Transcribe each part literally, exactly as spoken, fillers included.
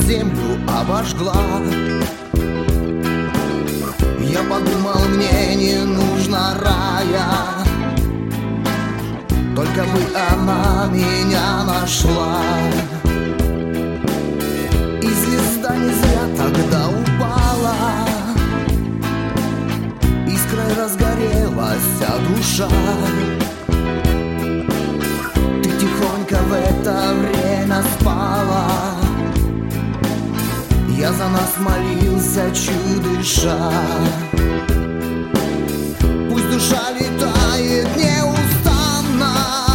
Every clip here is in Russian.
землю обожгла. Я подумал, мне не нужно рая, только бы она меня нашла. И звезда не зря тогда упала, искрой разгорелась душа. Ты тихонько в это время спала, я за нас молился, чудыша. Пусть душа летает неустанно,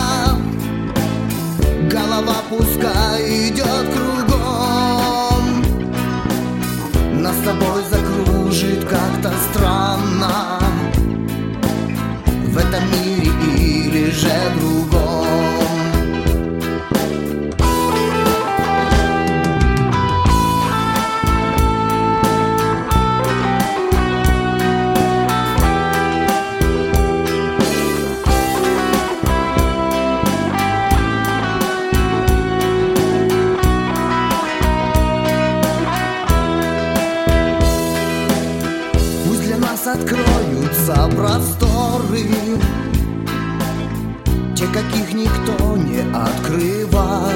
голова пускай идет кругом, нас с тобой закружит как-то странно в этом мире или же другом. Откроются просторы, те, каких никто не открывал.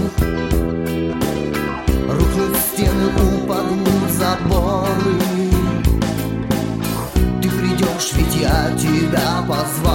Рухнут стены, упадут заборы. Ты придешь, ведь я тебя позвал.